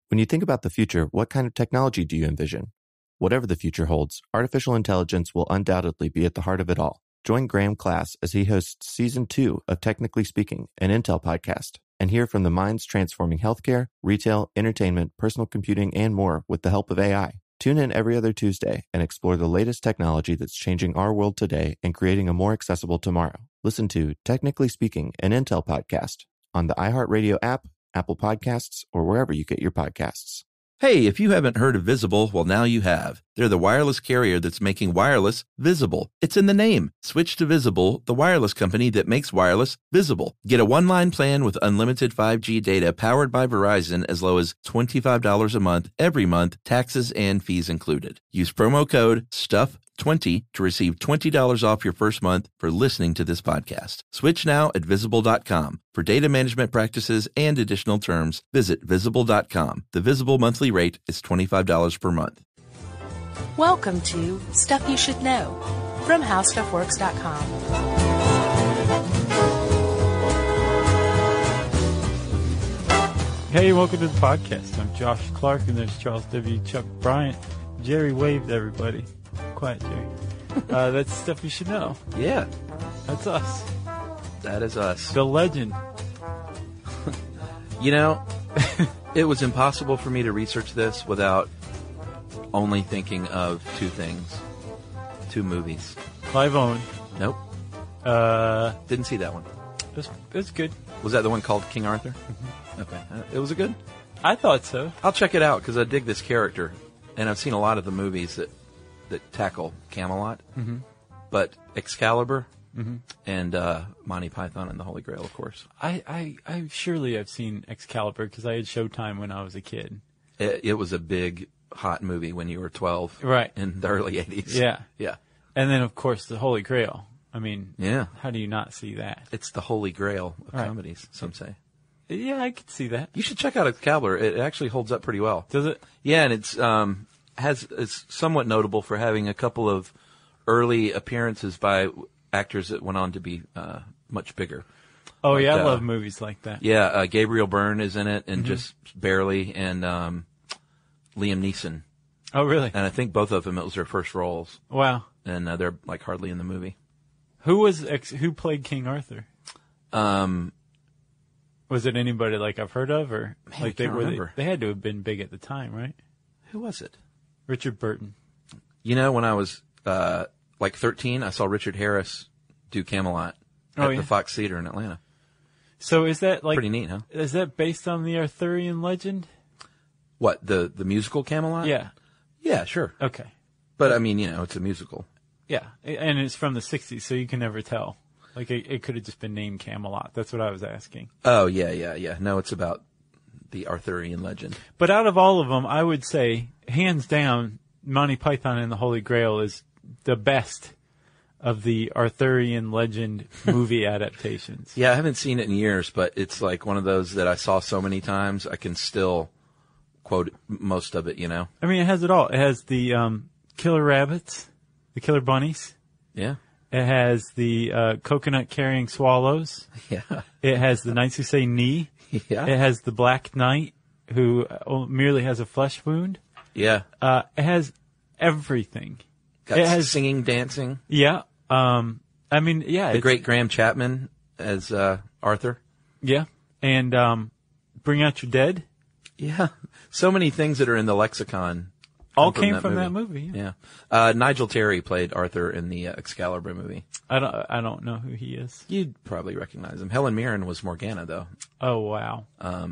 When you think about the future, what kind of technology do you envision? Whatever the future holds, artificial intelligence will undoubtedly be at the heart of it all. Join Graham Class as he hosts Season 2 of Technically Speaking, an Intel podcast, and hear from the minds transforming healthcare, retail, entertainment, personal computing, and more with the help of AI. Tune in every other Tuesday and explore the latest technology that's changing our world today and creating a more accessible tomorrow. Listen to Technically Speaking, an Intel podcast on the iHeartRadio app, Apple Podcasts, or wherever you get your podcasts. Hey, if you haven't heard of Visible, well, now you have. They're the wireless carrier that's making wireless visible. It's in the name. Switch to Visible, the wireless company that makes wireless visible. Get a one-line plan with unlimited 5G data powered by Verizon as low as $25 a month, every month, taxes and fees included. Use promo code STUFF20 to receive $20 off your first month for listening to this podcast. Switch now at Visible.com. For data management practices and additional terms, visit Visible.com. The Visible monthly rate is $25 per month. Welcome to Stuff You Should Know from HowStuffWorks.com. Hey, welcome to the podcast. I'm Josh Clark, and there's Charles W. Chuck Bryant. Jerry waved, everybody. Quiet, Jerry. That's Stuff You Should Know. Yeah, That's us. that is us. The legend. You know, it was impossible for me to research this without only thinking of two movies. Clive Owen. Nope, didn't see that one. That's good. Was that the one called King Arthur? Mm-hmm. Okay, it was a good. I thought so. I'll check it out because I dig this character, and I've seen a lot of the movies that tackle Camelot, but Excalibur and Monty Python and the Holy Grail, of course. I surely I've seen Excalibur because I had Showtime when I was a kid. It was a big, hot movie when you were 12, Right. in the early 80s. Yeah. Yeah. And then, of course, the Holy Grail. I mean, Yeah. how do you not see that? It's the Holy Grail of Right. comedies, some say. Yeah, I could see that. You should check out Excalibur. It actually holds up pretty well. Does it? Yeah, and it's somewhat notable for having a couple of early appearances by actors that went on to be much bigger. Oh, Like, yeah, I love movies like that. Yeah, Gabriel Byrne is in it, and just barely, and Liam Neeson. Oh, really? And I think both of them, it was their first roles, Wow. and they're like hardly in the movie. Who played King Arthur? Um, Was it anybody like I've heard of, or Man, like I can't they remember. they had to have been big at the time, right? who was it? Richard Burton. You know, when I was like 13, I saw Richard Harris do Camelot at yeah. the Fox Theater in Atlanta. So is that like Pretty neat, huh? Is that based on the Arthurian legend? What, the musical Camelot? Yeah. Yeah, sure. Okay. But I mean, you know, it's a musical. Yeah, and it's from the '60s, so you can never tell. Like it could have just been named Camelot. That's what I was asking. Oh, yeah. No, it's about the Arthurian legend. But out of all of them, I would say, hands down, Monty Python and the Holy Grail is the best of the Arthurian legend movie adaptations. Yeah, I haven't seen it in years, but it's like one of those that I saw so many times, I can still quote most of it, you know? I mean, it has it all. It has the killer rabbits, the killer bunnies. Yeah. It has the coconut-carrying swallows. Yeah. It has the knights who say knee. Yeah. It has the Black Knight who merely has a flesh wound. Yeah. It has everything. Got It has singing, dancing. Yeah. I mean, yeah. The great Graham Chapman as Arthur. Yeah. And Bring Out Your Dead. Yeah. So many things that are in the lexicon. All came from that movie. Yeah. Nigel Terry played Arthur in the Excalibur movie. I don't know who he is. You'd probably recognize him. Helen Mirren was Morgana, though. Oh, wow.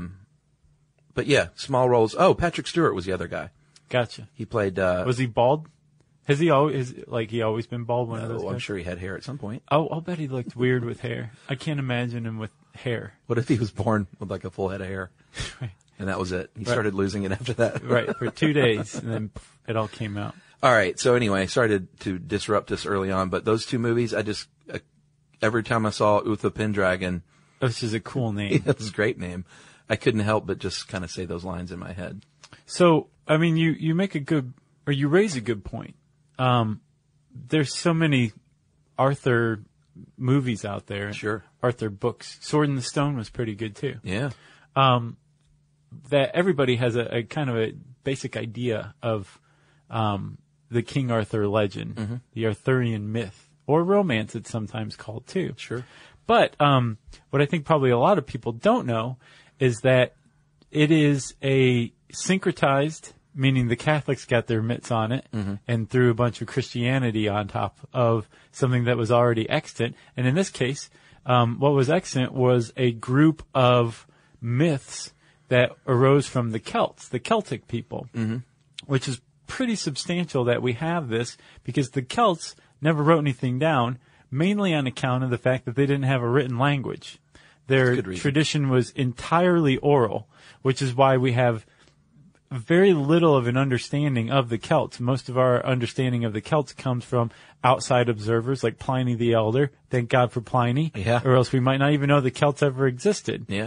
But yeah, small roles. Oh, Patrick Stewart was the other guy. Gotcha. He played. Was he bald? Has he always been bald? One of those Oh, I'm guys? sure he had hair at some point. Oh, I'll bet he looked weird with hair. I can't imagine him with hair. What if he was born with like a full head of hair? Right. And that was it. He started losing it after that. Right, for 2 days, and then it all came out. All right. So anyway, sorry to disrupt this early on, but those two movies, I just every time I saw Uther Pendragon, Which is a cool name. it was a great name. I couldn't help but just kind of say those lines in my head. So, I mean, you make a good, or you raise a good point. There's so many Arthur movies out there. Sure. Arthur books. Sword in the Stone was pretty good too. Yeah. that everybody has a kind of a basic idea of the King Arthur legend, the Arthurian myth, or romance it's sometimes called too. Sure. But what I think probably a lot of people don't know is that it is a syncretized, meaning the Catholics got their mitts on it and threw a bunch of Christianity on top of something that was already extant. And in this case, what was extant was a group of myths that arose from the Celts, the Celtic people, which is pretty substantial that we have this because the Celts never wrote anything down, mainly on account of the fact that they didn't have a written language. Their tradition was entirely oral, which is why we have very little of an understanding of the Celts. Most of our understanding of the Celts comes from outside observers like Pliny the Elder. Thank God for Pliny. Yeah. Or else we might not even know the Celts ever existed. Yeah.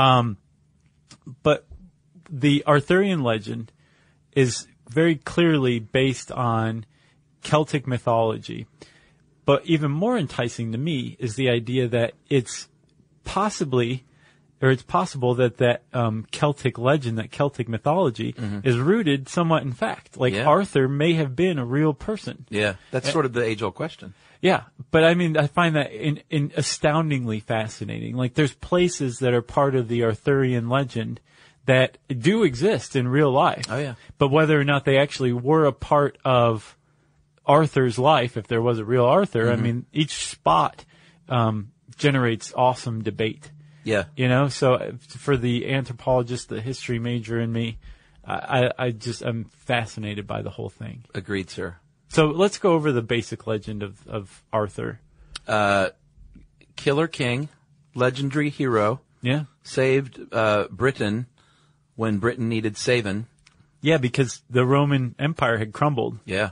But the Arthurian legend is very clearly based on Celtic mythology. But even more enticing to me is the idea that it's possible that Celtic legend, that Celtic mythology, is rooted somewhat in fact. Like Arthur may have been a real person. Yeah, that's sort of the age-old question. Yeah, but I mean, I find that in astoundingly fascinating. Like, there's places that are part of the Arthurian legend that do exist in real life. Oh, yeah. But whether or not they actually were a part of Arthur's life, if there was a real Arthur, I mean, each spot generates awesome debate. Yeah. You know, so for the anthropologist, the history major in me, I'm fascinated by the whole thing. Agreed, sir. So let's go over the basic legend of Arthur. Killer king, legendary hero. Yeah. Saved Britain when Britain needed saving. Yeah, because the Roman Empire had crumbled. Yeah.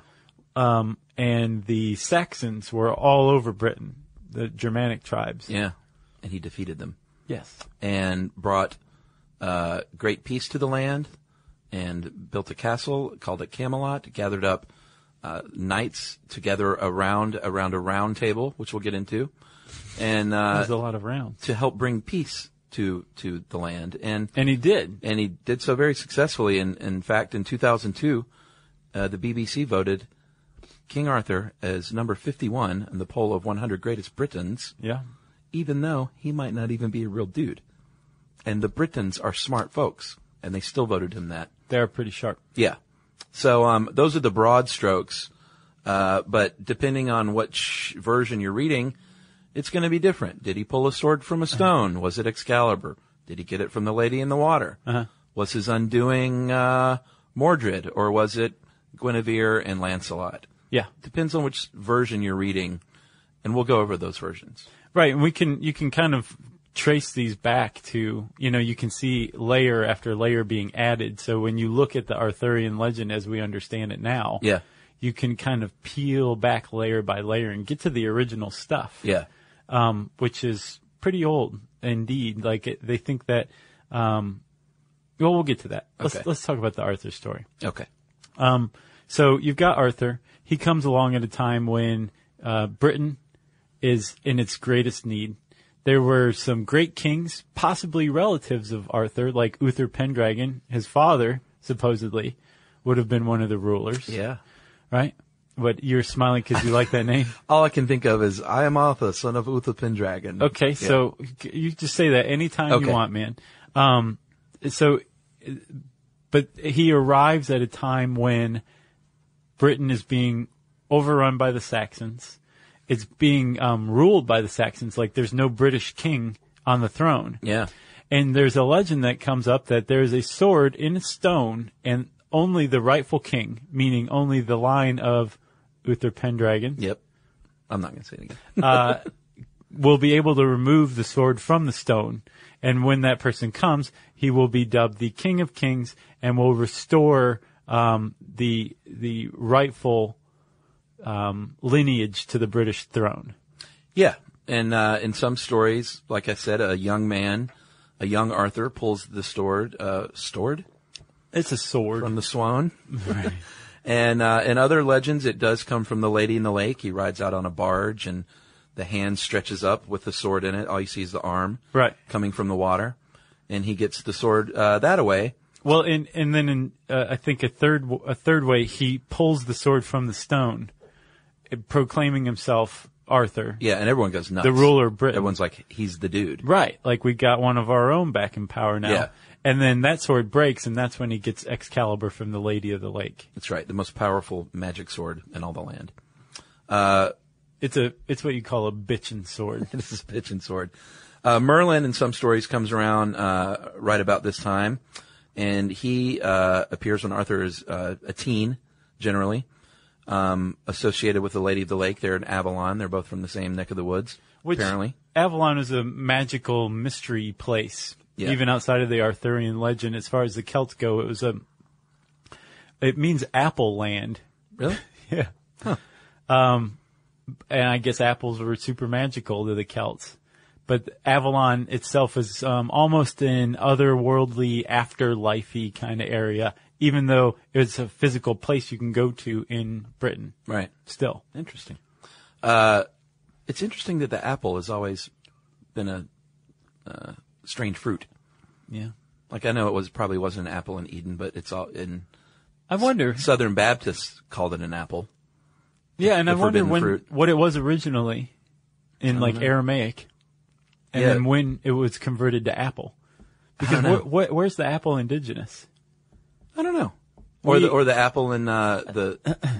And the Saxons were all over Britain, the Germanic tribes. Yeah. And he defeated them. Yes. And brought great peace to the land and built a castle, called it Camelot, gathered up knights together around a round table, which we'll get into. And there's a lot of rounds. To help bring peace to the land. And he did. And he did so very successfully. And in fact, in 2002, the BBC voted King Arthur as number 51 in the poll of 100 greatest Britons. Yeah. Even though he might not even be a real dude. And the Britons are smart folks, and they still voted him that. They're pretty sharp. Yeah. So those are the broad strokes, but depending on which version you're reading, it's going to be different. Did he pull a sword from a stone? Was it Excalibur? Did he get it from the Lady in the Water? Was his undoing Mordred, or was it Guinevere and Lancelot? Yeah. Depends on which version you're reading, and we'll go over those versions. Right, and you can kind of trace these back to, you can see layer after layer being added. So when you look at the Arthurian legend as we understand it now, you can kind of peel back layer by layer and get to the original stuff. Yeah. Which is pretty old indeed. Like they think that, we'll get to that. Let's talk about the Arthur story. Okay. So you've got Arthur. He comes along at a time when, Britain is in its greatest need. There were some great kings, possibly relatives of Arthur, like Uther Pendragon. His father, supposedly, would have been one of the rulers. Yeah. Right? But you're smiling because you like that name? All I can think of is, I am Arthur, son of Uther Pendragon. Okay, so you just say that anytime you want, man. But he arrives at a time when Britain is being overrun by the Saxons. It's being ruled by the Saxons, like there's no British king on the throne. Yeah. And there's a legend that comes up that there's a sword in a stone, and only the rightful king, meaning only the line of Uther Pendragon. Yep. I'm not going to say it again. Will be able to remove the sword from the stone. And when that person comes, he will be dubbed the King of Kings and will restore the rightful lineage to the British throne. Yeah. And in some stories, like I said, a young Arthur pulls the sword. Stored? It's a sword. From the swan. Right. And in other legends, it does come from the Lady in the Lake. He rides out on a barge, and the hand stretches up with the sword in it. All you see is the arm coming from the water. and he gets the sword that away. Well, and then in I think a third way, he pulls the sword from the stone, proclaiming himself Arthur. Yeah, and everyone goes nuts. The ruler of Britain. Everyone's like, he's the dude. Right, like we got one of our own back in power now. Yeah. And then that sword breaks, and that's when he gets Excalibur from the Lady of the Lake. That's right, the most powerful magic sword in all the land. It's what you call a bitchin' sword. This is bitchin' sword. Merlin, in some stories, comes around right about this time, and he appears when Arthur is a teen, generally. Associated with the Lady of the Lake. They're in Avalon. They're both from the same neck of the woods, apparently. Avalon is a magical mystery place, even outside of the Arthurian legend. As far as the Celts go, it means apple land. Really? Yeah. Huh. And I guess apples were super magical to the Celts. But Avalon itself is almost an otherworldly, afterlife-y kind of area, even though it's a physical place you can go to in Britain. Right. Still. Interesting. It's interesting that the apple has always been a strange fruit. Yeah. Like, I know probably wasn't an apple in Eden, but it's all in. I wonder. Southern Baptists called it an apple. Yeah, and I wonder fruit. what it was originally in Aramaic, and then when it was converted to apple. Because where's the apple indigenous? I don't know. Or the apple in the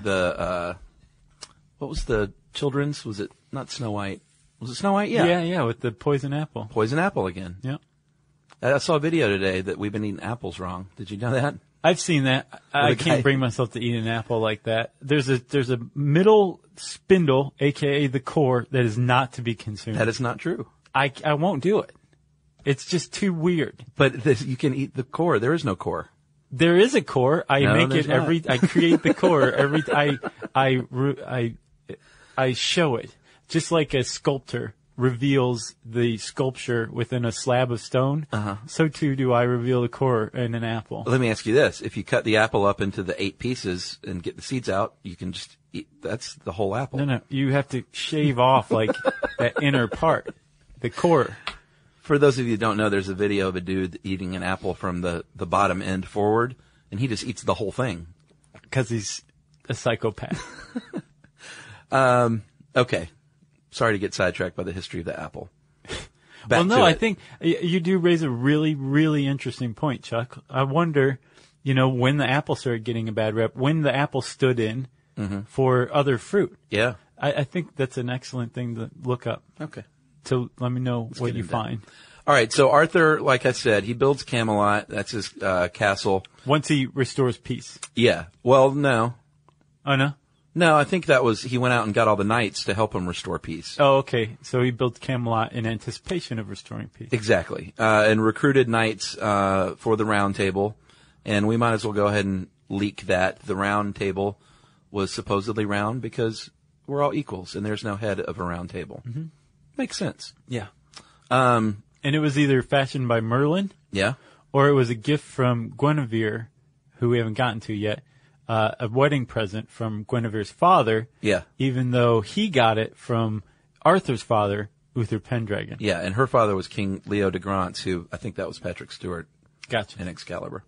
what was the children's? Was it not Snow White? Was it Snow White? Yeah. Yeah, with the poison apple. Poison apple again. Yeah. I saw a video today that we've been eating apples wrong. Did you know that? I've seen that. I can't bring myself to eat an apple like that. There's a middle spindle, aka the core, that is not to be consumed. That is not true. I won't do it. It's just too weird. But you can eat the core. There is no core. There is a core. I create the core I show it. Just like a sculptor reveals the sculpture within a slab of stone, so too do I reveal the core in an apple. Let me ask you this. If you cut the apple up into the 8 pieces and get the seeds out, you can just eat. That's the whole apple. No. You have to shave off like that inner part, the core. For those of you who don't know, there's a video of a dude eating an apple from the bottom end forward, and he just eats the whole thing. Because he's a psychopath. Okay. Sorry to get sidetracked by the history of the apple. I think you do raise a really, really interesting point, Chuck. I wonder, when the apple started getting a bad rep, when the apple stood in for other fruit. Yeah. I think that's an excellent thing to look up. Okay. So let me know what you find. All right. So Arthur, like I said, he builds Camelot. That's his castle. Once he restores peace. Yeah. Well, no. Oh, no? No, I think that was he went out and got all the knights to help him restore peace. Oh, okay. So he built Camelot in anticipation of restoring peace. Exactly. And recruited knights for the Round Table. And we might as well go ahead and leak that. The Round Table was supposedly round because we're all equals and there's no head of a round table. Mm-hmm. Makes sense. Yeah. And it was either fashioned by Merlin. Yeah. Or it was a gift from Guinevere, who we haven't gotten to yet. A wedding present from Guinevere's father. Yeah. Even though he got it from Arthur's father, Uther Pendragon. Yeah, and her father was King Leo de Grance, who I think that was Patrick Stewart. Gotcha. In Excalibur.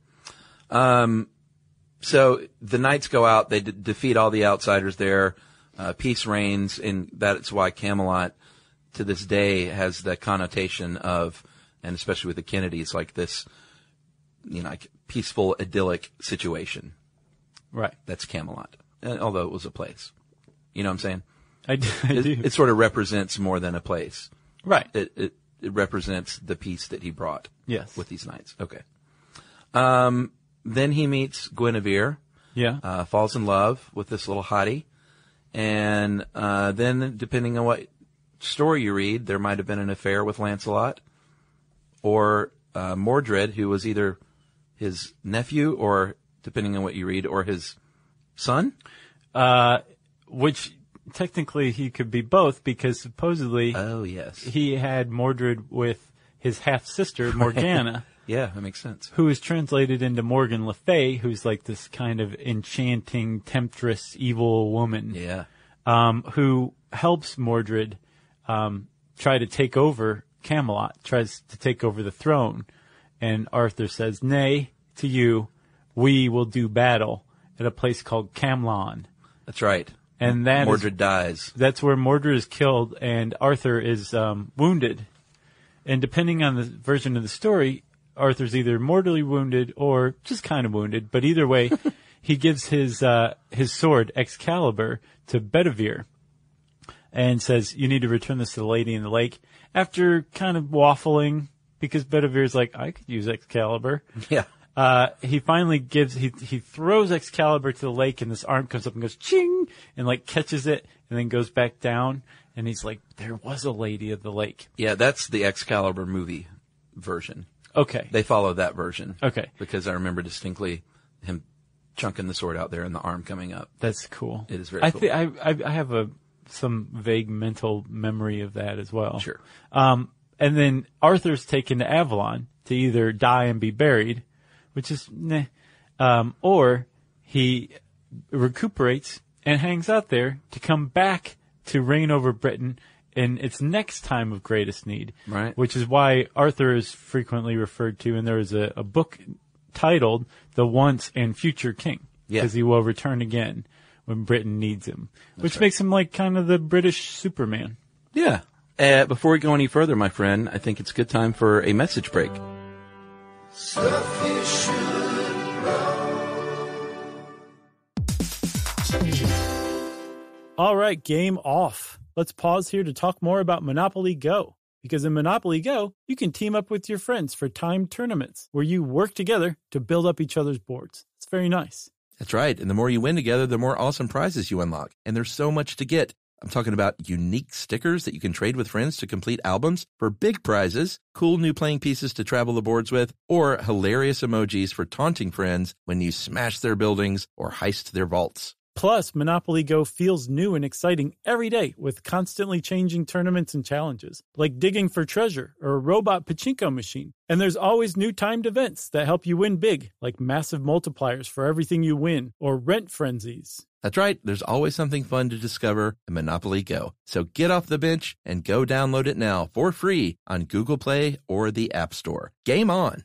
So the knights go out, they defeat all the outsiders there, peace reigns, and that's why Camelot to this day has the connotation of, and especially with the Kennedys, like this, like peaceful, idyllic situation. Right. That's Camelot. Although it was a place. You know what I'm saying? I do. It sort of represents more than a place. Right. It represents the peace that he brought. Yes. With these knights. Okay. Then he meets Guinevere. Yeah. Falls in love with this little hottie. And then, depending on what story you read, there might have been an affair with Lancelot. Or Mordred, who was either his nephew or, depending on what you read, or his son? Which technically he could be both because supposedly oh yes, he had Mordred with his half-sister Morgana. Yeah, that makes sense. Who is translated into Morgan Le Fay, who's like this kind of enchanting, temptress, evil woman. Yeah. Who helps Mordred try to take over Camelot, tries to take over the throne. And Arthur says, "Nay, to you, we will do battle at a place called Camlon." That's right. And that Mordred dies. That's where Mordred is killed, and Arthur is wounded. And depending on the version of the story, Arthur's either mortally wounded or just kind of wounded. But either way, he gives his sword, Excalibur, to Bedivere and says, "You need to return this to the lady in the lake." After kind of waffling, because Bedivere's like, "I could use Excalibur." Yeah. He finally he throws Excalibur to the lake, and this arm comes up and goes ching, and like catches it, and then goes back down. And he's like, "There was a lady of the lake." Yeah, that's the Excalibur movie version. Okay. They follow that version. Okay. Because I remember distinctly him chunking the sword out there and the arm coming up. That's cool. It is very cool. I have some vague mental memory of that as well. Sure. And then Arthur's taken to Avalon to either die and be buried, which is meh, or he recuperates and hangs out there to come back to reign over Britain in its next time of greatest need. Right. Which is why Arthur is frequently referred to, and there is a book titled The Once and Future King. Yeah. Because he will return again when Britain needs him. Which right. makes him like kind of the British Superman. Yeah. Before we go any further, my friend, I think it's a good time for a message break. Stuff you should know. All right, game off. Let's pause here to talk more about Monopoly Go. Because in Monopoly Go, you can team up with your friends for timed tournaments where you work together to build up each other's boards. It's very nice. That's right. And the more you win together, the more awesome prizes you unlock. And there's so much to get. I'm talking about unique stickers that you can trade with friends to complete albums for big prizes, cool new playing pieces to travel the boards with, or hilarious emojis for taunting friends when you smash their buildings or heist their vaults. Plus, Monopoly Go feels new and exciting every day with constantly changing tournaments and challenges, like digging for treasure or a robot pachinko machine. And there's always new timed events that help you win big, like massive multipliers for everything you win or rent frenzies. That's right. There's always something fun to discover in Monopoly Go. So get off the bench and go download it now for free on Google Play or the App Store. Game on!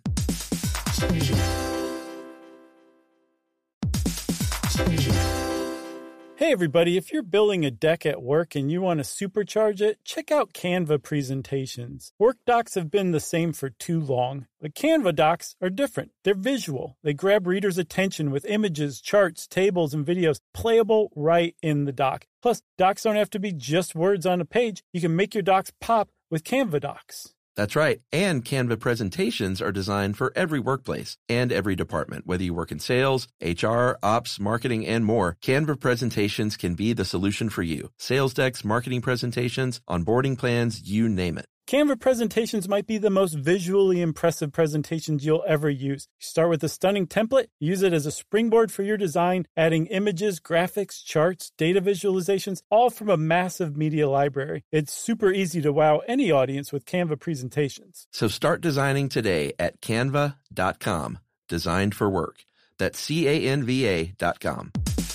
Hey everybody, if you're building a deck at work and you want to supercharge it, check out Canva presentations. Work docs have been the same for too long, but Canva docs are different. They're visual. They grab readers' attention with images, charts, tables, and videos playable right in the doc. Plus, docs don't have to be just words on a page. You can make your docs pop with Canva docs. That's right. And Canva presentations are designed for every workplace and every department. Whether you work in sales, HR, ops, marketing, and more, Canva presentations can be the solution for you. Sales decks, marketing presentations, onboarding plans, you name it. Canva presentations might be the most visually impressive presentations you'll ever use. You start with a stunning template, use it as a springboard for your design, adding images, graphics, charts, data visualizations, all from a massive media library. It's super easy to wow any audience with Canva presentations. So start designing today at canva.com. Designed for work. That's CANVA.com.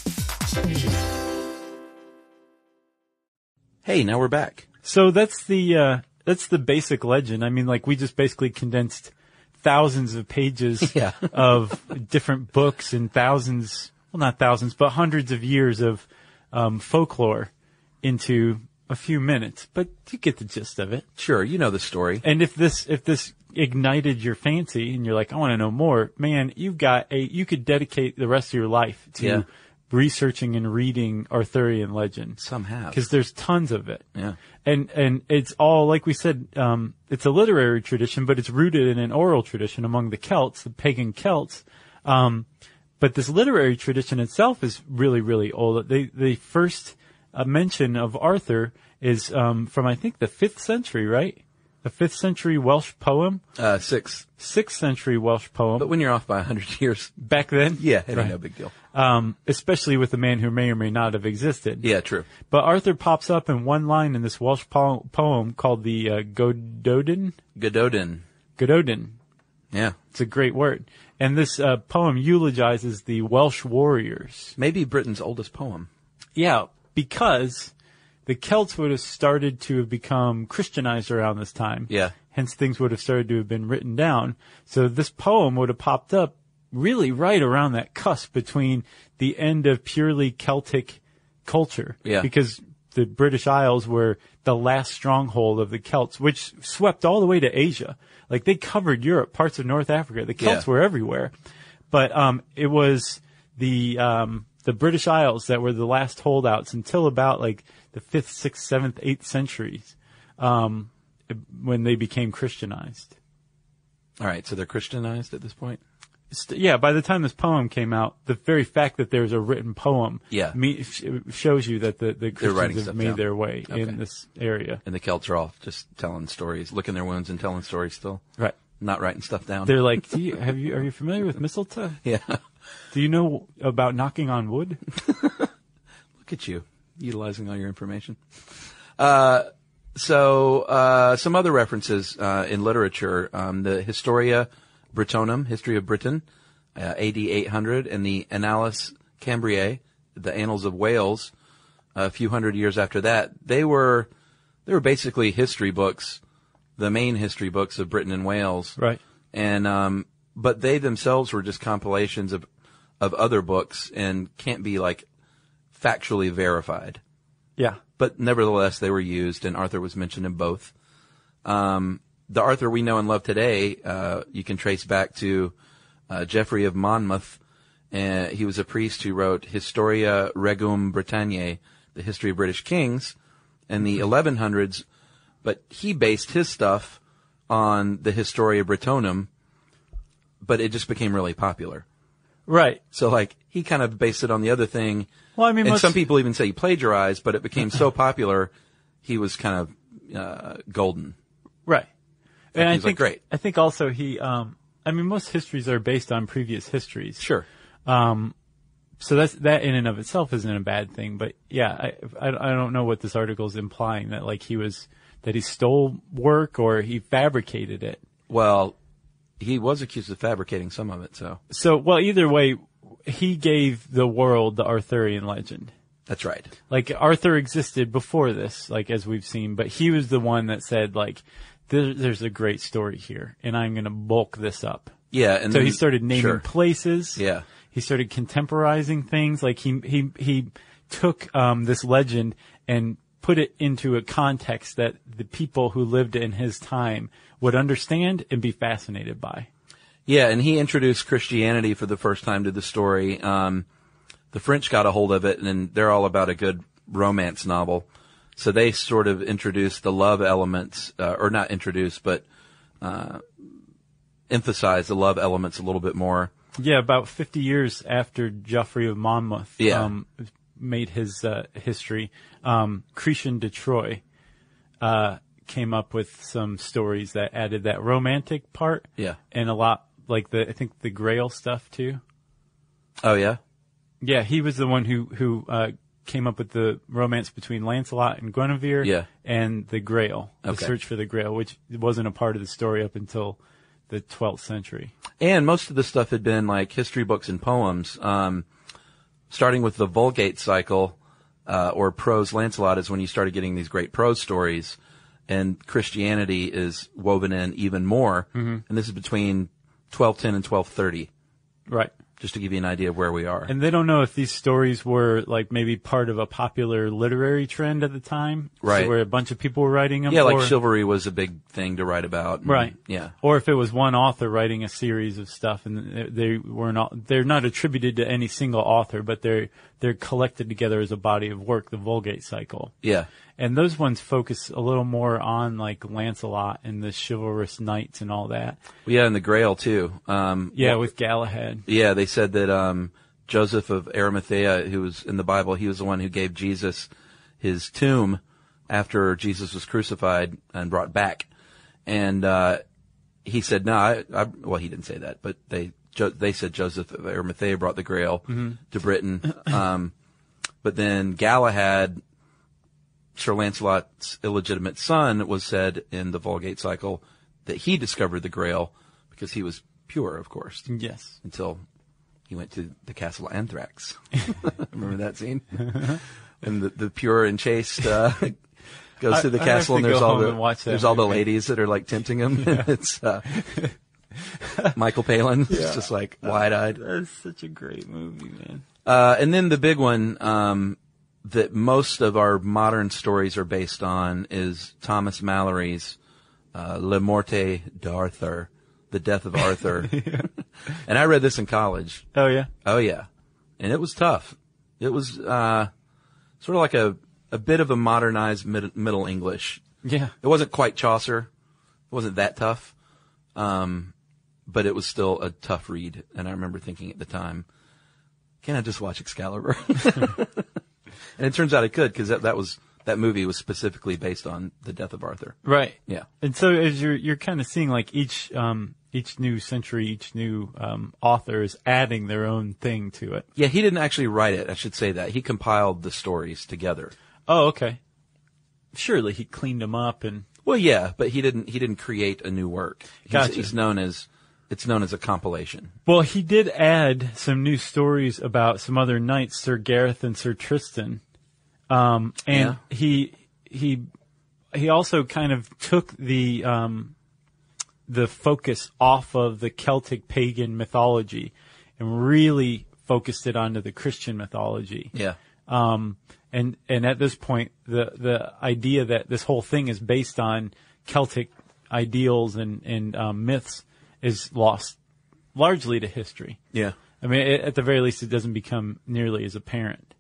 Hey, now we're back. So that's the basic legend. I mean, like, we just basically condensed thousands of pages of different books and thousands, well, not thousands, but hundreds of years of folklore into a few minutes. But you get the gist of it. Sure, you know the story. And if this ignited your fancy and you're like, I want to know more, man, you could dedicate the rest of your life to researching and reading Arthurian legend. Some have. Because there's tons of it. Yeah. And it's all, like we said, it's a literary tradition, but it's rooted in an oral tradition among the Celts, the pagan Celts. But this literary tradition itself is really, really old. The first mention of Arthur is from, I think, the 5th century, right? A 5th century Welsh poem? 6th. 6th century Welsh poem. But when you're off by 100 years. Back then? Yeah, it right. ain't no big deal. Especially with a man who may or may not have existed. Yeah, true. But Arthur pops up in one line in this Welsh poem called the Gododin. Gododin. Yeah. It's a great word. And this poem eulogizes the Welsh warriors. Maybe Britain's oldest poem. Yeah, because the Celts would have started to have become Christianized around this time. Yeah. Hence, things would have started to have been written down. So this poem would have popped up really right around that cusp between the end of purely Celtic culture. Yeah. Because the British Isles were the last stronghold of the Celts, which swept all the way to Asia. Like, they covered Europe, parts of North Africa. The Celts were everywhere. But it was the British Isles that were the last holdouts until about like the 5th, 6th, 7th, 8th centuries, when they became Christianized. All right, so they're Christianized at this point? Yeah, by the time this poem came out, the very fact that there's a written poem shows you that the Christians have made their way in this area. And the Celts are all just telling stories, licking their wounds and telling stories still. Right. Not writing stuff down. They're like, are you familiar with mistletoe? Yeah. Do you know about knocking on wood? Look at you, utilizing all your information. So some other references in literature, the Historia Brittonum, History of Britain, AD 800, and the Annales Cambriae, the Annals of Wales, a few hundred years after that. They were basically history books, the main history books of Britain and Wales. Right. And but they themselves were just compilations of other books and can't be like factually verified. Yeah. But nevertheless, they were used, and Arthur was mentioned in both. The Arthur we know and love today, you can trace back to Geoffrey of Monmouth. He was a priest who wrote Historia Regum Britanniae, the history of British kings, in the 1100s. But he based his stuff on the Historia Brittonum, but it just became really popular. Right. So, like, he kind of based it on the other thing. Well, I mean, and some people even say he plagiarized, but it became so popular, he was kind of golden. Right. And I think, great. I think also most histories are based on previous histories. Sure. So that in and of itself isn't a bad thing. But yeah, I don't know what this article is implying, that like that he stole work or he fabricated it. Well, he was accused of fabricating some of it, so. So, well, either way, he gave the world the Arthurian legend. That's right. Like, Arthur existed before this, like, as we've seen, but he was the one that said, like, there's a great story here, and I'm going to bulk this up. Yeah, and so he started naming places. Yeah. He started contemporizing things. Like, he took this legend and put it into a context that the people who lived in his time would understand and be fascinated by. Yeah, and he introduced Christianity for the first time to the story. The French got a hold of it, and they're all about a good romance novel. So they sort of introduced the love elements, or not introduced, but emphasized the love elements a little bit more. Yeah, about 50 years after Geoffrey of Monmouth made his history, Christian de Troyes came up with some stories that added that romantic part. Yeah. And a lot, like I think the Grail stuff too. Oh, yeah? Yeah, he was the one who came up with the romance between Lancelot and Guinevere and the Grail, the search for the Grail, which wasn't a part of the story up until the 12th century. And most of the stuff had been like history books and poems. Starting with the Vulgate cycle, or prose Lancelot, is when you started getting these great prose stories, and Christianity is woven in even more. Mm-hmm. And this is between 1210 and 1230. Right. Just to give you an idea of where we are. And they don't know if these stories were like maybe part of a popular literary trend at the time. Right. So where a bunch of people were writing them. Yeah, like chivalry was a big thing to write about. Right. Yeah. Or if it was one author writing a series of stuff, and they're not attributed to any single author, but they're collected together as a body of work, the Vulgate cycle. Yeah. And those ones focus a little more on like Lancelot and the chivalrous knights and all that. Yeah, and the Grail too. With Galahad. Yeah, they said that Joseph of Arimathea, who was in the Bible, he was the one who gave Jesus his tomb after Jesus was crucified and brought back. And he said, no, well, he didn't say that, but they said Joseph of Arimathea brought the Grail to Britain. But then Galahad, Sir Lancelot's illegitimate son, was said in the Vulgate cycle that he discovered the Grail because he was pure, of course. Yes. Until he went to the Castle Anthrax. Remember that scene? And the pure and chaste goes to the I castle, have and to go home and watch that there's all the movie. ladies that are like tempting him. Yeah. It's Michael Palin. It's just like wide-eyed. That's such a great movie, man. And then the big one that most of our modern stories are based on is Thomas Mallory's Le Morte d'Arthur, The Death of Arthur. And I read this in college. Oh, yeah? Oh, yeah. And it was tough. It was sort of like a bit of a modernized Middle English. Yeah. It wasn't quite Chaucer. It wasn't that tough. But it was still a tough read. And I remember thinking at the time, can I just watch Excalibur? And it turns out I could, because that movie was specifically based on the death of Arthur. Right. Yeah. And so as you're kind of seeing like each new century, each new author is adding their own thing to it. Yeah, he didn't actually write it. I should say that. He compiled the stories together. Oh, okay. Surely he cleaned them up and... Well, yeah, but he didn't create a new work. Gotcha. It's known as a compilation. Well, he did add some new stories about some other knights, Sir Gareth and Sir Tristan. And Yeah. he also kind of took the focus off of the Celtic pagan mythology and really focused it onto the Christian mythology. Yeah. And at this point, the idea that this whole thing is based on Celtic ideals and myths is lost largely to history. Yeah. I mean, at the very least, it doesn't become nearly as apparent.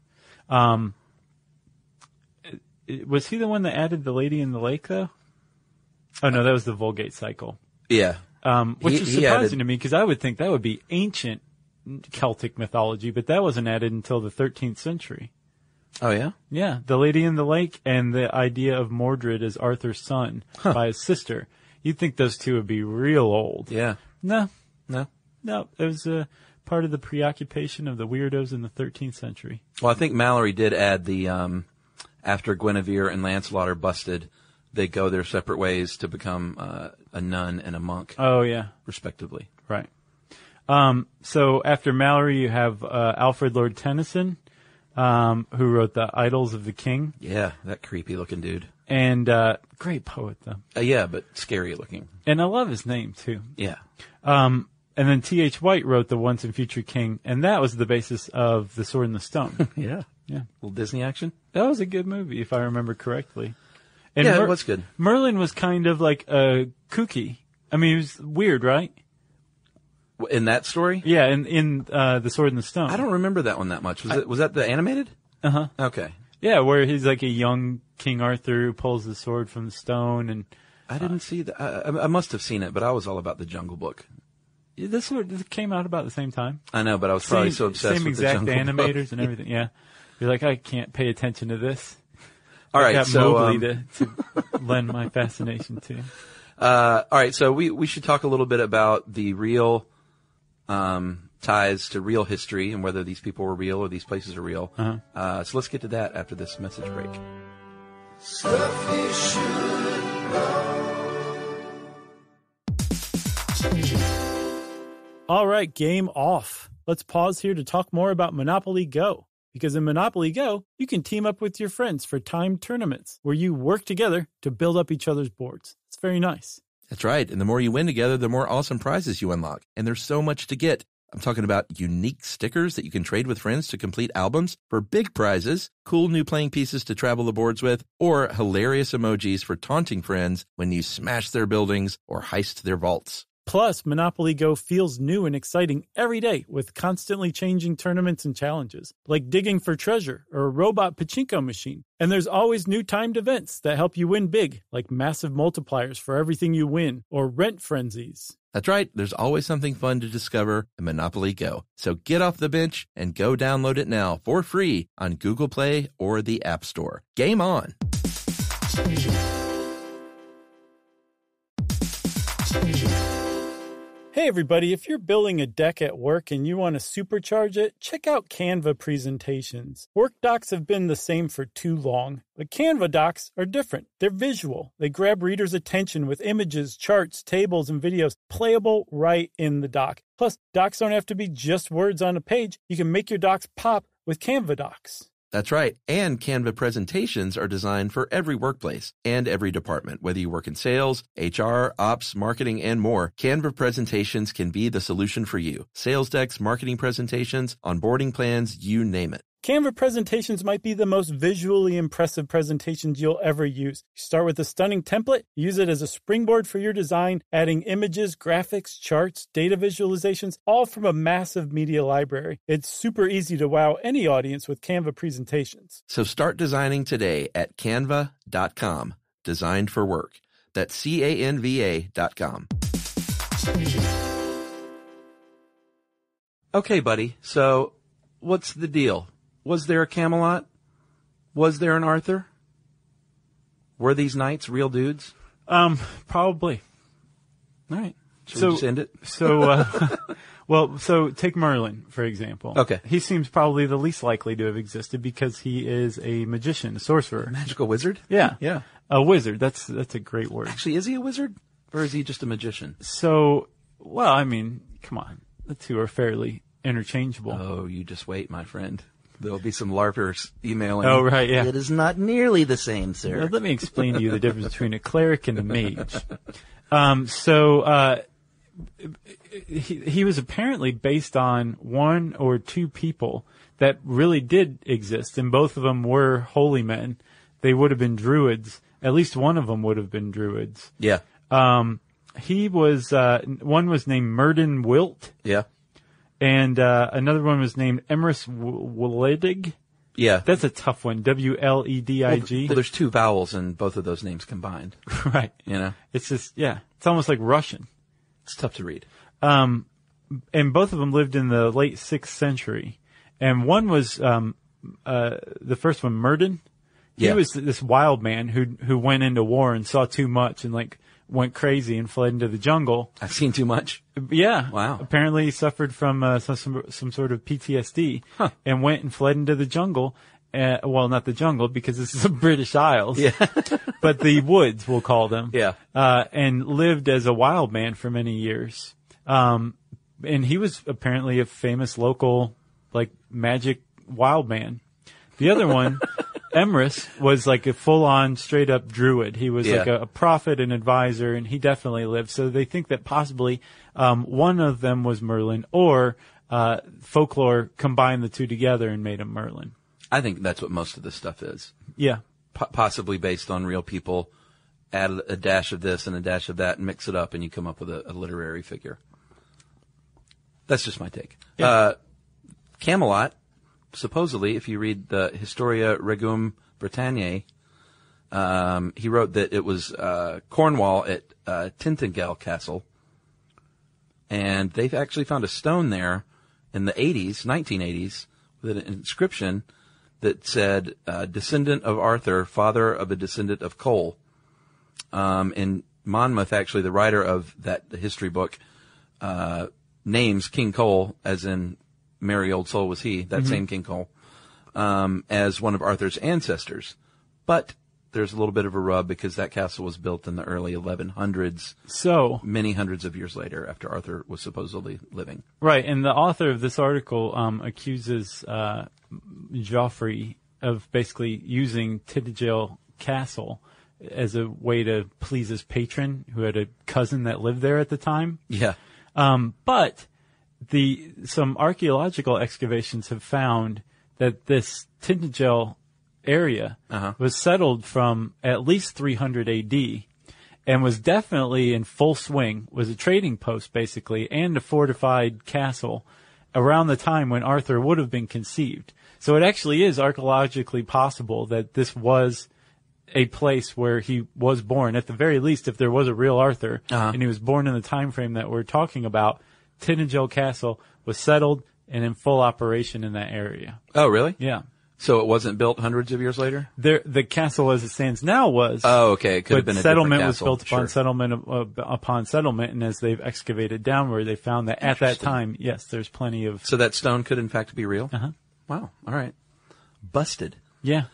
Was he the one that added the Lady in the Lake, though? Oh, no, that was the Vulgate cycle. Yeah. Which is he surprising added- to me, because I would think that would be ancient Celtic mythology, but that wasn't added until the 13th century. Oh, yeah? Yeah, the Lady in the Lake and the idea of Mordred as Arthur's son by his sister. You'd think those two would be real old. Yeah. No, No? it was part of the preoccupation of the weirdos in the 13th century. Well, I think Mallory did add the, after Guinevere and Lancelot are busted, they go their separate ways to become a nun and a monk, Oh, yeah, respectively. right. So after Mallory, you have Alfred Lord Tennyson, who wrote the Idylls of the King. Yeah, that creepy looking dude. And great poet, though. Yeah, but scary looking. And I love his name, too. Yeah. And then T.H. White wrote The Once and Future King, and that was the basis of The Sword and the Stone. Yeah. Yeah. Little Disney action? That was a good movie, if I remember correctly. And Yeah, it was good. Merlin was kind of like kooky. I mean, he was weird, right? In that story? Yeah, in The Sword and the Stone. I don't remember that one that much. Was that the animated? Uh-huh. Okay. Yeah, where he's like a young King Arthur who pulls the sword from the stone, and I didn't see that. I must have seen it, but I was all about the Jungle Book. this came out about the same time. I know, but I was probably so obsessed same with the exact Jungle animators Book. and everything. Yeah, you're like, I can't pay attention to this. All I right, got so Mowgli to lend my fascination to. all right, so we should talk a little bit about the real ties to real history and whether these people were real or these places are real. So let's get to that after this message break. Stuff you should know. All right, game off. Let's pause here to talk more about Monopoly Go. Because in Monopoly Go, you can team up with your friends for timed tournaments where you work together to build up each other's boards. It's very nice. That's right. And the more you win together, the more awesome prizes you unlock. And there's so much to get. I'm talking about unique stickers that you can trade with friends to complete albums for big prizes, cool new playing pieces to travel the boards with, or hilarious emojis for taunting friends when you smash their buildings or heist their vaults. Plus, Monopoly Go feels new and exciting every day with constantly changing tournaments and challenges, like digging for treasure or a robot pachinko machine. And there's always new timed events that help you win big, like massive multipliers for everything you win or rent frenzies. That's right. There's always something fun to discover in Monopoly Go. So get off the bench and go download it now for free on Google Play or the App Store. Game on. Hey everybody, if you're building a deck at work and you want to supercharge it, check out Canva presentations. Work docs have been the same for too long, but Canva docs are different. They're visual. They grab readers' attention with images, charts, tables, and videos playable right in the doc. Plus, docs don't have to be just words on a page. You can make your docs pop with Canva docs. That's right. And Canva presentations are designed for every workplace and every department. Whether you work in sales, HR, ops, marketing, and more, Canva presentations can be the solution for you. Sales decks, marketing presentations, onboarding plans, you name it. Canva presentations might be the most visually impressive presentations you'll ever use. You start with a stunning template, use it as a springboard for your design, adding images, graphics, charts, data visualizations, all from a massive media library. It's super easy to wow any audience with Canva presentations. So start designing today at canva.com. Designed for work. That's CANVA.com. Okay, buddy. So what's the deal? Was there a Camelot? Was there an Arthur? Were these knights real dudes? Probably. All right. Should we just end it? So, so take Merlin, for example. Okay. He seems probably the least likely to have existed because he is a magician, a sorcerer. Magical wizard? Yeah. Yeah. A wizard. That's a great word. Actually, is he a wizard? Or is he just a magician? So, well, I mean, come on. The two are fairly interchangeable. Oh, you just wait, my friend. There'll be some LARPers emailing. Oh, right, yeah. It is not nearly the same, sir. Now, let me explain to you the difference between a cleric and a mage. He was apparently based on one or two people that really did exist, and both of them were holy men. They would have been druids. At least one of them would have been druids. Yeah. He was, one was named Myrddin Wilt. Yeah. And another one was named Emrys Wledig. Yeah. That's a tough one. Wledig. Well, there's two vowels in both of those names combined. Right. You know? It's just, yeah. It's almost like Russian. It's tough to read. And both of them lived in the late 6th century. And one was, the first one, Myrddin. He Yeah. was this wild man who went into war and saw too much and went crazy and fled into the jungle. I've seen too much. Yeah. Wow. Apparently he suffered from some sort of PTSD and went and fled into the jungle. Well, not the jungle because this is the British Isles. Yeah. But the woods, we'll call them. Yeah. And lived as a wild man for many years. And he was apparently a famous local, magic wild man. The other one, Emrys, was like a full-on, straight-up druid. He was like a prophet and advisor, and he definitely lived. So they think that possibly one of them was Merlin, or folklore combined the two together and made him Merlin. I think that's what most of this stuff is. Yeah. Possibly based on real people. Add a dash of this and a dash of that and mix it up, and you come up with a literary figure. That's just my take. Yeah. Camelot, supposedly, if you read the Historia Regum Britanniae, he wrote that it was Cornwall at Tintagel Castle, and they've actually found a stone there in the 1980s, with an inscription that said, descendant of Arthur, father of a descendant of Cole. In Monmouth, actually, the writer of the history book names King Cole, as in merry old soul was he, that same King Cole, as one of Arthur's ancestors. But there's a little bit of a rub because that castle was built in the early 1100s. So, many hundreds of years later after Arthur was supposedly living. right, and the author of this article accuses Joffrey of basically using Tintagel Castle as a way to please his patron, who had a cousin that lived there at the time. Yeah. But some archaeological excavations have found that this Tintagel area was settled from at least 300 AD and was definitely in full swing, was a trading post basically, and a fortified castle around the time when Arthur would have been conceived. So it actually is archaeologically possible that this was a place where he was born. At the very least, if there was a real Arthur and he was born in the time frame that we're talking about, Tintagel Castle was settled and in full operation in that area. Oh, really? Yeah. So it wasn't built hundreds of years later? The castle as it stands now was. Oh, okay. It could have been a settlement different was castle. built upon Sure. settlement upon settlement, and as they've excavated downward, they found that at that time, yes, there's plenty of. So that stone could in fact be real? Uh-huh. Wow. All right. Busted. Yeah.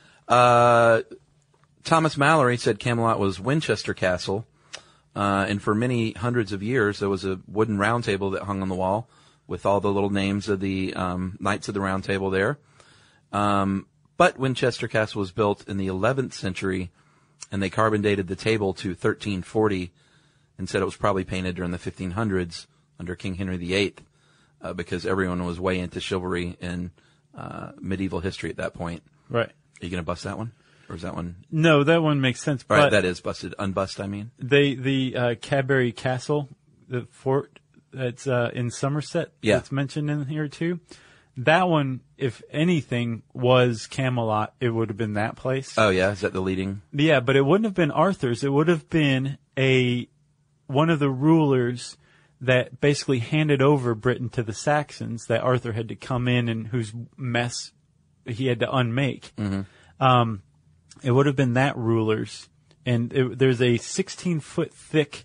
Thomas Mallory said Camelot was Winchester Castle, and for many hundreds of years there was a wooden round table that hung on the wall with all the little names of the Knights of the Round Table there. But Winchester Castle was built in the 11th century, and they carbon dated the table to 1340 and said it was probably painted during the 1500s under King Henry VIII, because everyone was way into chivalry and medieval history at that point. Right. Are you going to bust that one? Or is that one? No, that one makes sense. All right, but that is busted. Unbust, I mean. the Cadbury Castle, the fort that's in Somerset, that's mentioned in here too. That one, if anything, was Camelot. It would have been that place. Oh, yeah? Is that the leading? Yeah, but it wouldn't have been Arthur's. It would have been one of the rulers that basically handed over Britain to the Saxons that Arthur had to come in and whose mess he had to unmake. Mm-hmm. It would have been that ruler's. And there's a 16-foot thick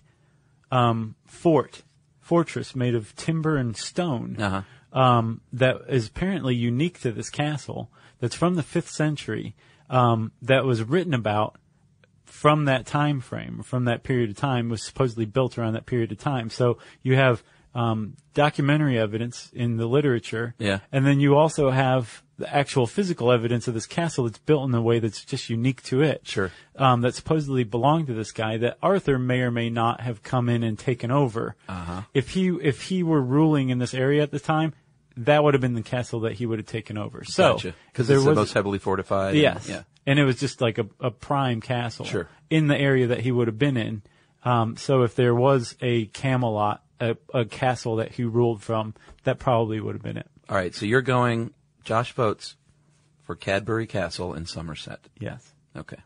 fortress made of timber and stone. Uh-huh. That is apparently unique to this castle, that's from the 5th century, that was written about from that time frame, from that period of time, was supposedly built around that period of time. So you have documentary evidence in the literature, and then you also have the actual physical evidence of this castle that's built in a way that's just unique to it. Sure. That supposedly belonged to this guy that Arthur may or may not have come in and taken over. Uh-huh. If he were ruling in this area at the time, that would have been the castle that he would have taken over. So, gotcha. Because it's the most heavily fortified. Yes. And it was just like a prime castle. Sure. In the area that he would have been in. So if there was a Camelot, a castle that he ruled from, that probably would have been it. All right. So you're going, Josh votes for Cadbury Castle in Somerset. Yes. Okay.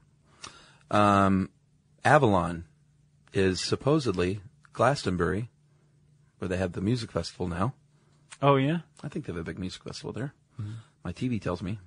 Avalon is supposedly Glastonbury, where they have the music festival now. Oh, yeah? I think they have a big music festival there. Mm-hmm. My TV tells me.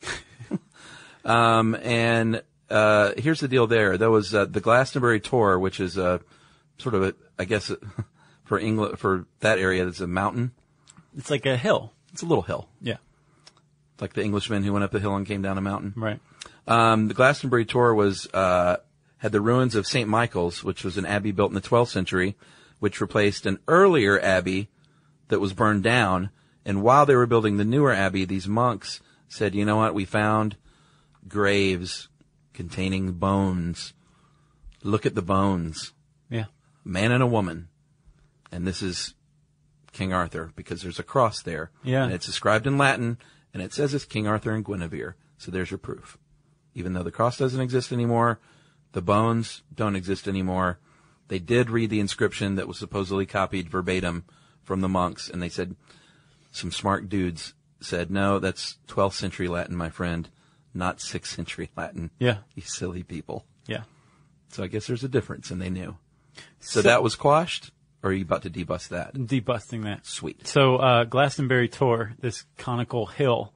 And here's the deal there. There was the Glastonbury Tor, which is sort of I guess, for England, for that area, it's a mountain. It's like a hill. It's a little hill. Yeah. Like the Englishman who went up the hill and came down a mountain. Right. The Glastonbury Tor was had the ruins of St. Michael's, which was an abbey built in the 12th century, which replaced an earlier abbey that was burned down. And while they were building the newer abbey, these monks said, you know what, we found graves containing bones. Look at the bones. Yeah. A man and a woman. And this is King Arthur, because there's a cross there. Yeah. And it's inscribed in Latin, and it says it's King Arthur and Guinevere. So there's your proof. Even though the cross doesn't exist anymore, the bones don't exist anymore. They did read the inscription that was supposedly copied verbatim from the monks, and they said, some smart dudes said, no, that's 12th century Latin, my friend, not 6th century Latin. Yeah. You silly people. Yeah. So I guess there's a difference, and they knew. So that was quashed, or are you about to debust that? Debusting that. Sweet. So Glastonbury Tor, this conical hill,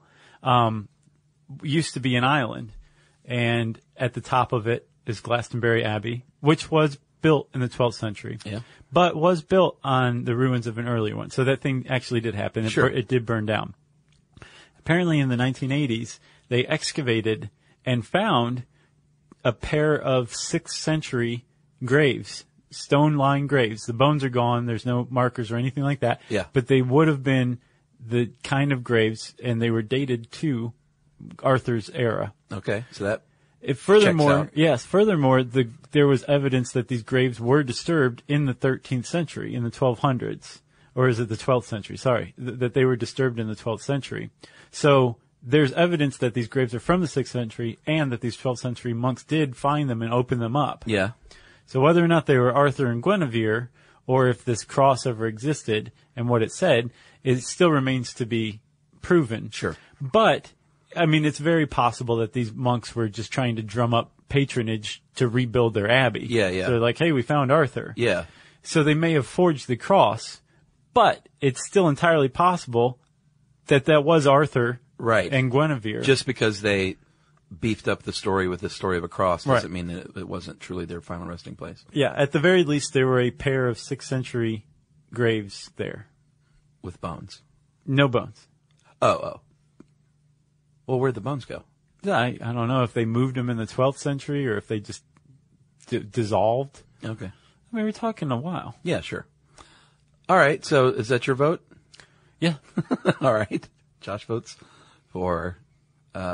used to be an island, and at the top of it is Glastonbury Abbey, which was built in the 12th century, but was built on the ruins of an earlier one. So that thing actually did happen. Sure. It did burn down. Apparently in the 1980s, they excavated and found a pair of 6th century graves, stone-lined graves. The bones are gone. There's no markers or anything like that. Yeah. But they would have been the kind of graves, and they were dated to Arthur's era. Okay, so that Furthermore, checks out. there was evidence that these graves were disturbed in the 13th century, in the 1200s. Or is it the 12th century? Sorry, that they were disturbed in the 12th century. So there's evidence that these graves are from the 6th century and that these 12th century monks did find them and open them up. Yeah. So whether or not they were Arthur and Guinevere, or if this cross ever existed and what it said, it still remains to be proven. Sure. But, I mean, it's very possible that these monks were just trying to drum up patronage to rebuild their abbey. Yeah, yeah. So they're like, hey, we found Arthur. Yeah. So they may have forged the cross, but it's still entirely possible that was Arthur Right. and Guinevere. Just because they beefed up the story with the story of a cross doesn't Right. mean that it wasn't truly their final resting place. Yeah, at the very least, there were a pair of 6th century graves there. With bones. No bones. Oh. Well, where'd the bones go? I don't know if they moved them in the 12th century or if they just dissolved. Okay. I mean, we're talking a while. Yeah, sure. All right, so is that your vote? Yeah. All right. Josh votes for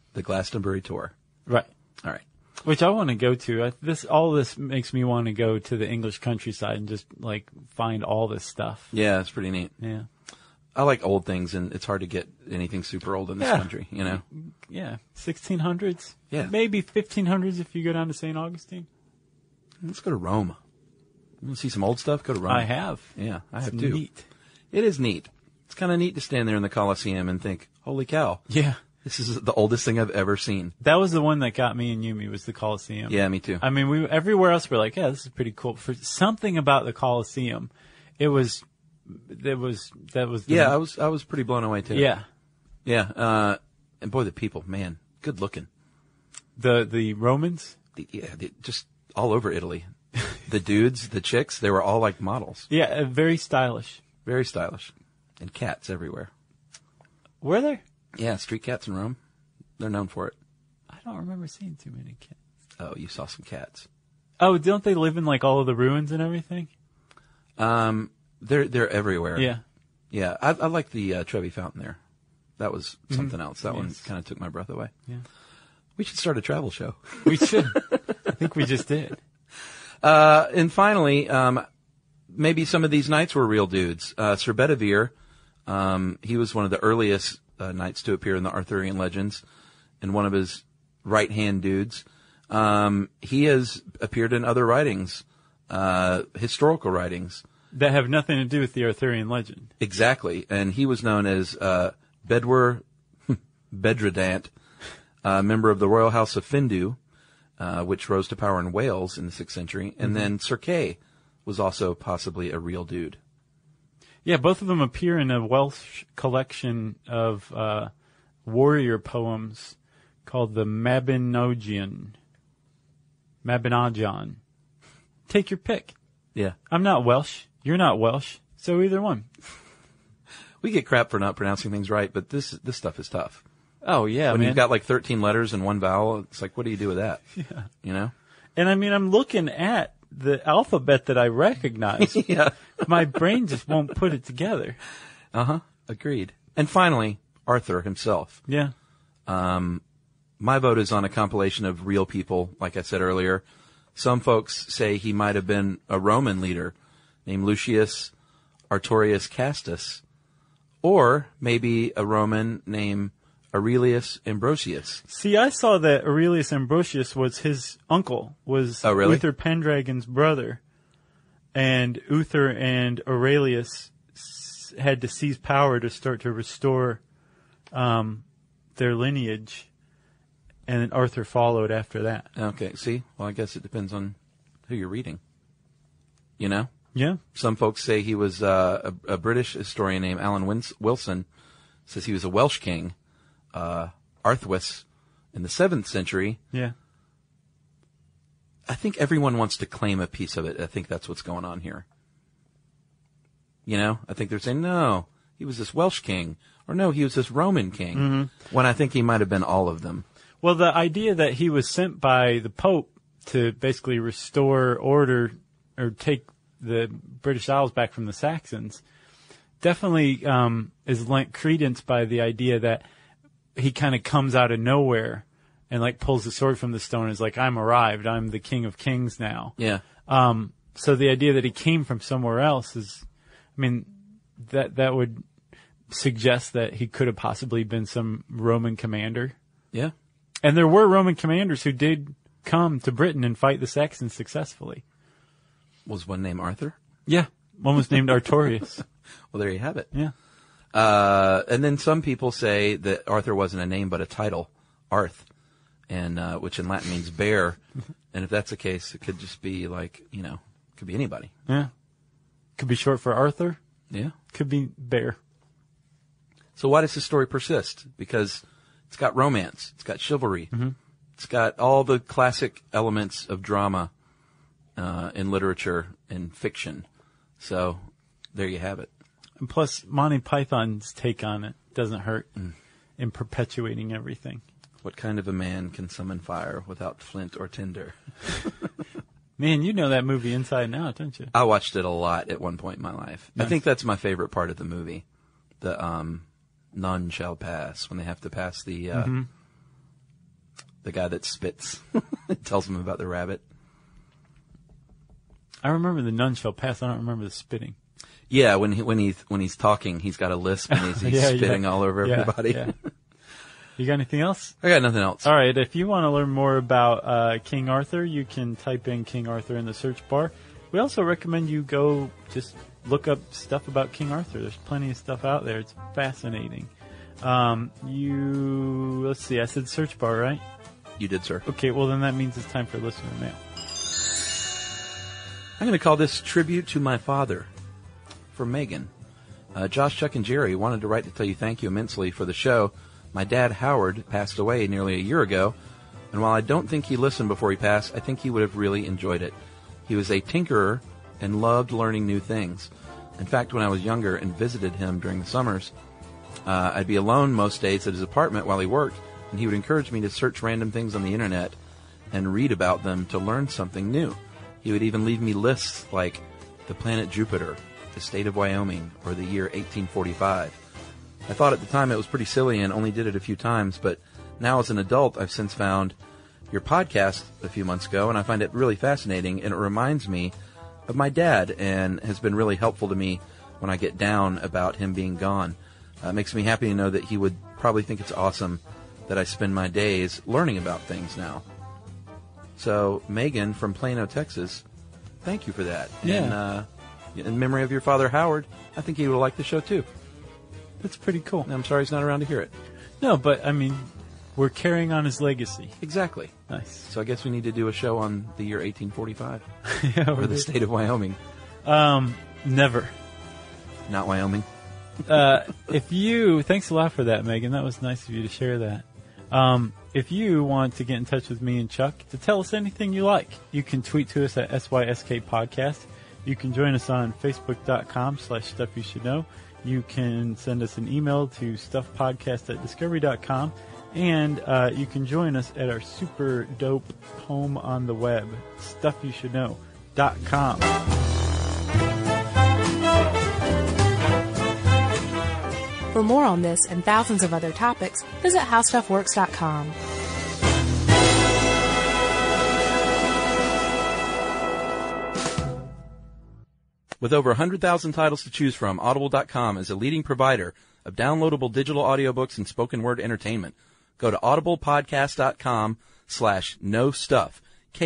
The Glastonbury tour. Right. All right. Which I want to go to. All this makes me want to go to the English countryside and just like find all this stuff. Yeah, it's pretty neat. Yeah. I like old things, and it's hard to get anything super old in this country, you know? Yeah. 1600s. Yeah. Maybe 1500s if you go down to St. Augustine. Let's go to Rome. You want to see some old stuff? Go to Rome. I have. Yeah, I have It's too. neat. It is neat. It's kind of neat to stand there in the Colosseum and think, holy cow, Yeah. this is the oldest thing I've ever seen. That was the one that got me and Yumi was the Colosseum. Yeah, me too. I mean, everywhere else we're like, yeah, this is pretty cool. For something about the Colosseum, that was the, Yeah, I was pretty blown away too. yeah. Yeah. And boy, the people, man, good looking. The Romans. Just all over Italy. The dudes, the chicks, they were all like models. Yeah, very stylish. Very stylish. And cats everywhere. Were there? Yeah, street cats in Rome. They're known for it. I don't remember seeing too many cats. Oh, you saw some cats. Oh, don't they live in like all of the ruins and everything? They're everywhere. Yeah. Yeah, I like the Trevi Fountain there. That was something else. That one Yes. kind of took my breath away. Yeah. We should start a travel show. We should. I think we just did. And finally, maybe some of these knights were real dudes. Sir Bedivere, he was one of the earliest knights to appear in the Arthurian legends, and one of his right-hand dudes. He has appeared in other writings, historical writings. That have nothing to do with the Arthurian legend. Exactly. And he was known as Bedwyr Bedredant, member of the royal house of Findu, which rose to power in Wales in the 6th century. And then Sir Kay was also possibly a real dude. Yeah, both of them appear in a Welsh collection of warrior poems called the Mabinogion. Take your pick. Yeah. I'm not Welsh. You're not Welsh. So either one. We get crap for not pronouncing things right, but this stuff is tough. Oh, yeah, When man. you've got like 13 letters and one vowel, it's like, what do you do with that? Yeah. You know? And I mean, I'm looking at the alphabet that I recognize. Yeah. My brain just won't put it together. Agreed. And finally, Arthur himself. Yeah. My vote is on a compilation of real people, like I said earlier. Some folks say he might have been a Roman leader named Lucius Artorius Castus, or maybe a Roman named Aurelius Ambrosius. See, I saw that Aurelius Ambrosius was his uncle, was Oh, really? Uther Pendragon's brother. And Uther and Aurelius had to seize power to start to restore their lineage. And then Arthur followed after that. Okay, see? Well, I guess it depends on who you're reading. You know? Yeah. Some folks say he was a British historian named Alan Wilson says he was a Welsh king, Arthwis, in the 7th century. Yeah. I think everyone wants to claim a piece of it. I think that's what's going on here. You know? I think they're saying, no, he was this Welsh king. Or no, he was this Roman king. When I think he might have been all of them. Well, the idea that he was sent by the Pope to basically restore order or take the British Isles back from the Saxons definitely is lent credence by the idea that he kind of comes out of nowhere and like pulls the sword from the stone and is like, I'm arrived. I'm the King of Kings now. Yeah. So the idea that he came from somewhere else is, I mean, that would suggest that he could have possibly been some Roman commander. Yeah. And there were Roman commanders who did come to Britain and fight the Saxons successfully. Was one named Arthur? Yeah. One was named Artorius. Well, there you have it. Yeah. And then some people say that Arthur wasn't a name but a title, Arth, and which in Latin means bear. And if that's the case, it could just be like, you know, it could be anybody. Yeah. Could be short for Arthur. Yeah. Could be bear. So why does this story persist? Because it's got romance, it's got chivalry, it's got all the classic elements of drama in literature and fiction. So there you have it. And plus, Monty Python's take on it doesn't hurt in perpetuating everything. What kind of a man can summon fire without flint or tinder? Man, you know that movie inside and out, don't you? I watched it a lot at one point in my life. Nice. I think that's my favorite part of the movie. The none shall pass, when they have to pass the the guy that spits. Tells him about the rabbit. I remember the none shall pass. I don't remember the spitting. Yeah, when he's talking, he's got a lisp and he's spitting all over everybody. Yeah. You got anything else? I got nothing else. All right. If you want to learn more about King Arthur, you can type in King Arthur in the search bar. We also recommend you go just look up stuff about King Arthur. There's plenty of stuff out there. It's fascinating. Let's see. I said search bar, right? You did, sir. Okay. Well, then that means it's time for listener mail. I'm going to call this Tribute to My Father from Megan. Josh, Chuck, and Jerry wanted to write to tell you thank you immensely for the show. My dad, Howard, passed away nearly a year ago, and while I don't think he listened before he passed, I think he would have really enjoyed it. He was a tinkerer and loved learning new things. In fact, when I was younger and visited him during the summers, I'd be alone most days at his apartment while he worked, and he would encourage me to search random things on the internet and read about them to learn something new. He would even leave me lists like the planet Jupiter, the state of Wyoming, or the year 1845. I thought at the time it was pretty silly and only did it a few times, but now as an adult, I've since found your podcast a few months ago, and I find it really fascinating, and it reminds me of my dad and has been really helpful to me when I get down about him being gone. It makes me happy to know that he would probably think it's awesome that I spend my days learning about things now. So, Megan from Plano, Texas, thank you for that. Yeah. And in memory of your father, Howard, I think he would have liked the show, too. That's pretty cool. I'm sorry he's not around to hear it. No, but, I mean, we're carrying on his legacy. Exactly. Nice. So I guess we need to do a show on the year 1845. Yeah, or the state of Wyoming. Never. Not Wyoming. Thanks a lot for that, Megan. That was nice of you to share that. If you want to get in touch with me and Chuck to tell us anything you like, you can tweet to us at SYSK Podcast. You can join us on Facebook.com/StuffYouShouldKnow. You can send us an email to StuffPodcast@Discovery.com. And you can join us at our super dope home on the web, StuffYouShouldKnow.com. For more on this and thousands of other topics, visit HowStuffWorks.com. With over 100,000 titles to choose from, Audible.com is a leading provider of downloadable digital audiobooks and spoken word entertainment. Go to audiblepodcast.com/knowstuff,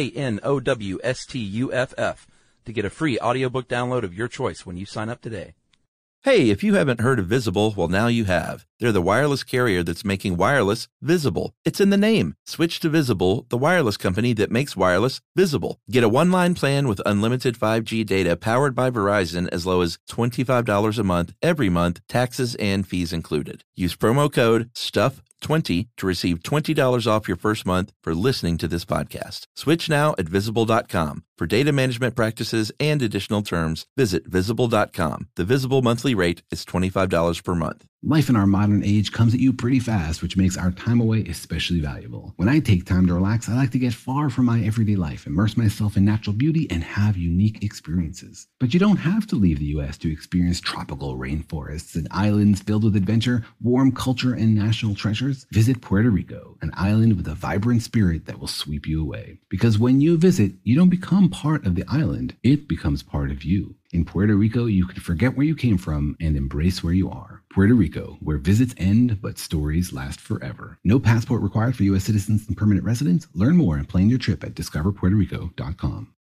KNOWSTUFF, to get a free audiobook download of your choice when you sign up today. Hey, if you haven't heard of Visible, well, now you have. They're the wireless carrier that's making wireless visible. It's in the name. Switch to Visible, the wireless company that makes wireless visible. Get a one-line plan with unlimited 5G data powered by Verizon as low as $25 a month, every month, taxes and fees included. Use promo code STUFF20 to receive $20 off your first month for listening to this podcast. Switch now at Visible.com. For data management practices and additional terms, visit Visible.com. The Visible monthly rate is $25 per month. Life in our modern age comes at you pretty fast, which makes our time away especially valuable. When I take time to relax, I like to get far from my everyday life, immerse myself in natural beauty, and have unique experiences. But you don't have to leave the U.S. to experience tropical rainforests and islands filled with adventure, warm culture, and national treasures. Visit Puerto Rico, an island with a vibrant spirit that will sweep you away. Because when you visit, you don't become part of the island, it becomes part of you. In Puerto Rico, you can forget where you came from and embrace where you are. Puerto Rico, where visits end, but stories last forever. No passport required for U.S. citizens and permanent residents. Learn more and plan your trip at discoverpuertorico.com.